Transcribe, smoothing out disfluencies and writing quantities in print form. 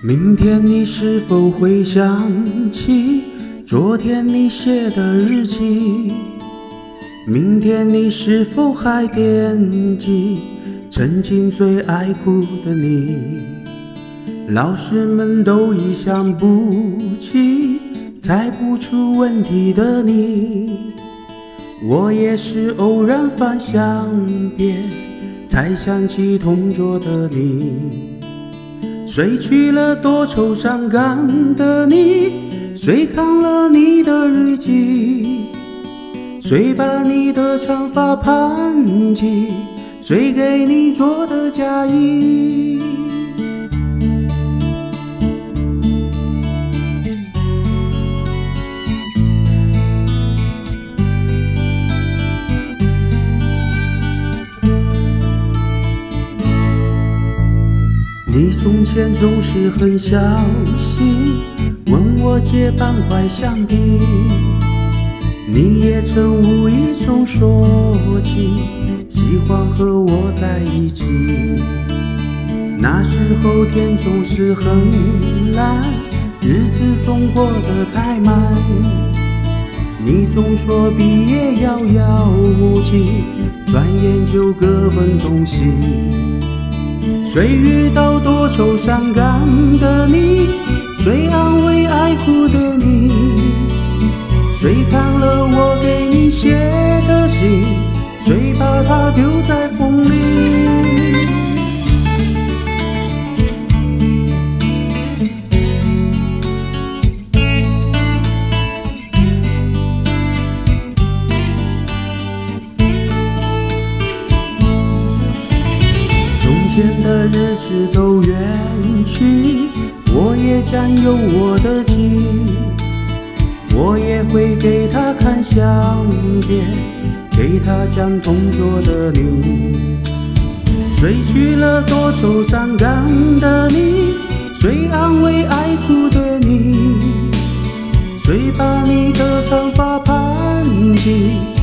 明天你是否会想起昨天你写的日记？明天你是否还惦记曾经最爱哭的你？老师们都已想不起猜不出问题的你，我也是偶然翻相片才想起同桌的你。谁去了多愁善感的你？谁看了你的日记？谁把你的长发盘起？谁给你做的嫁衣？你从前总是很小心问我借半块橡皮，你也曾无意中说起喜欢和我在一起。那时候天总是很蓝，日子总过得太慢，你总说毕业遥遥无期，转眼就各奔东西。谁遇到多愁善感的你？谁安慰爱哭的你？谁看了我给你写的信？谁把它丢在风里？从前的日子都远去，我也将有我的妻，我也会给她看相片，给她讲同桌的你。谁去了多愁善感的你？谁安慰爱哭的你？谁把你的长发盘起？